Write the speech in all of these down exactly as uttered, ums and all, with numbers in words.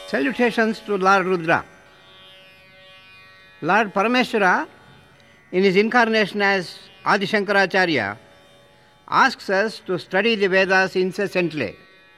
Salutations to Lord Rudra. Lord Parameshwara, in his incarnation as Adi Shankaracharya, asks us to study the Vedas incessantly.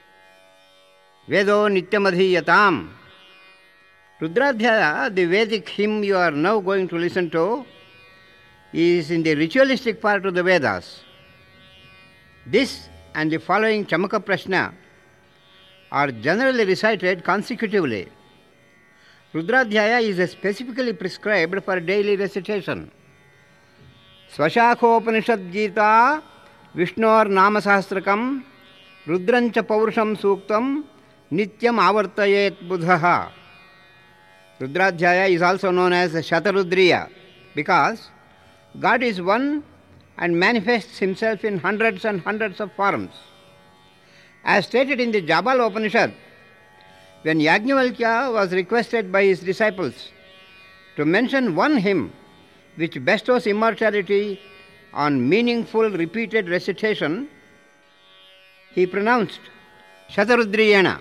Vedo Nityamadhiyatam. Rudradhyaya, the Vedic hymn you are now going to listen to, is in the ritualistic part of the Vedas. This and the following Chamaka Prashna are generally recited consecutively. Rudradhyaya is specifically prescribed for daily recitation. Svashakhopanishad Gita Vishnor Namasahasrakam Rudrancha Paurusham Suktam Nityam Avartayet Buddhaha. Rudradhyaya is also known as Shatarudriya because God is one and manifests himself in hundreds and hundreds of forms. As stated in the Jabal Upanishad, when Yajnavalkya was requested by his disciples to mention one hymn which bestows immortality on meaningful repeated recitation, he pronounced Shatarudriyena.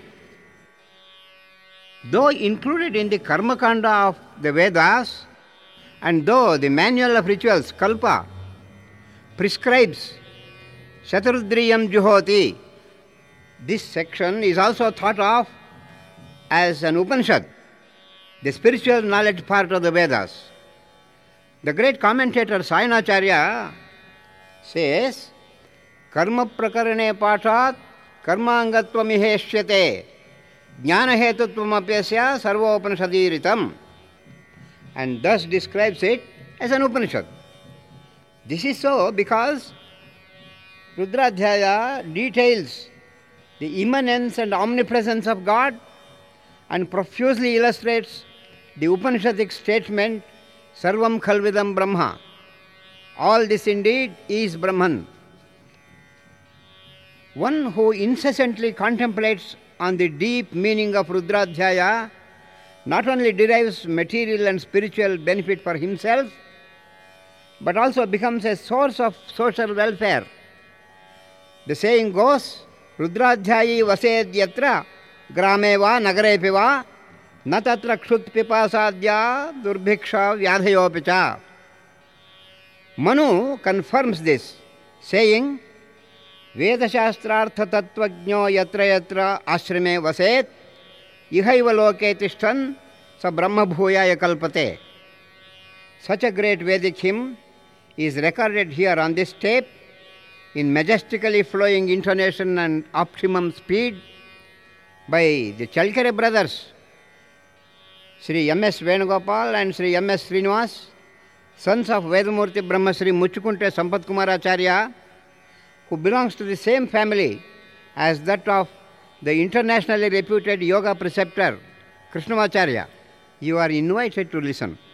Though included in the Karmakanda of the Vedas, and though the manual of rituals, Kalpa, prescribes Shatarudriyam Juhoti, this section is also thought of as an Upanishad, the spiritual knowledge part of the Vedas. The great commentator Sayanacharya says, Karma prakarane patat karmangatvam iheshyate jnana hetutvam apyasya sarvopanishadiritam, and thus describes it as an Upanishad. This is so because Rudradhyaya details the immanence and omnipresence of God and profusely illustrates the Upanishadic statement Sarvam Khalvidam Brahma. All this indeed is Brahman. One who incessantly contemplates on the deep meaning of Rudradhyaya not only derives material and spiritual benefit for himself, but also becomes a source of social welfare. The saying goes, Rudradhyayi vased yatra grame va nagarepi va na tatra kshut pipasadya durbhiksha vyadhayopicha. Manu confirms this, saying, Vedasastrartha tattvajno yatra yatra ashrame vaset ihaiva loke tishtan sa brahma bhuyaya kalpate. Such a great Vedic hymn is recorded here on this tape in majestically flowing intonation and optimum speed by the Chalkere brothers, Sri M S Venugopal and Sri M S Srinivas, sons of Vedamurti Brahmasri Muchukunte Sampath Kumaracharya, who belongs to the same family as that of the internationally reputed yoga preceptor Krishnamacharya. You are invited to listen.